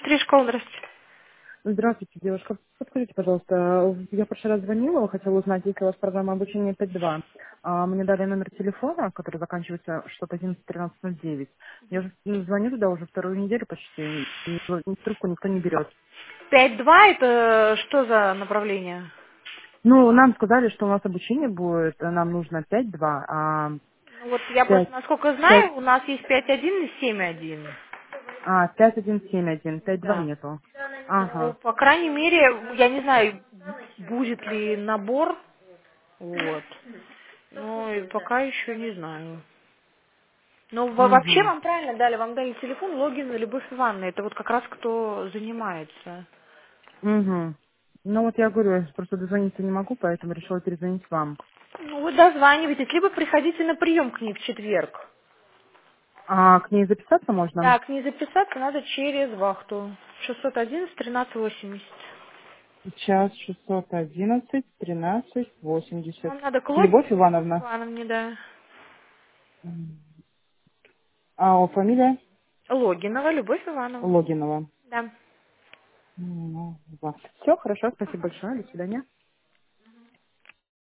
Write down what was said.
Стрижка, здрасте. Здравствуйте, девушка. Подскажите, пожалуйста, я в прошлый раз звонила, хотела узнать, есть ли у вас программа обучения 5.2. Мне дали номер телефона, который заканчивается что-то 11-13-09. Я уже звоню туда уже вторую неделю почти, и трубку никто не берет. 5.2 это что за направление? Ну, нам сказали, что у нас обучение будет, нам нужно 5.2, а Ну вот я просто, 5, насколько 5, знаю, у нас есть 5.1 и 7.1. 5.1.7.1, 5.2 Да. нету. Ну, Ага. по крайней мере, я не знаю, будет ли набор. Вот. Ну, и пока еще не знаю. Ну, вообще Угу. вам правильно дали, вам дали телефон, логин и Любовь Ивановна. Это вот как раз кто занимается. Угу. Ну вот я говорю, я просто дозвониться не могу, поэтому решила перезвонить вам. Ну, вы дозваниваетесь, либо приходите на прием к ней в четверг. А к ней записаться можно? Да, к ней записаться надо через вахту. 611-1380. Сейчас 611-13-80. Вам надо к Любовь Логиновой Любовь Ивановна. Ивановне, да. Фамилия? Логинова Любовь Ивановна. Логинова. Да. Все, хорошо, спасибо большое, до свидания.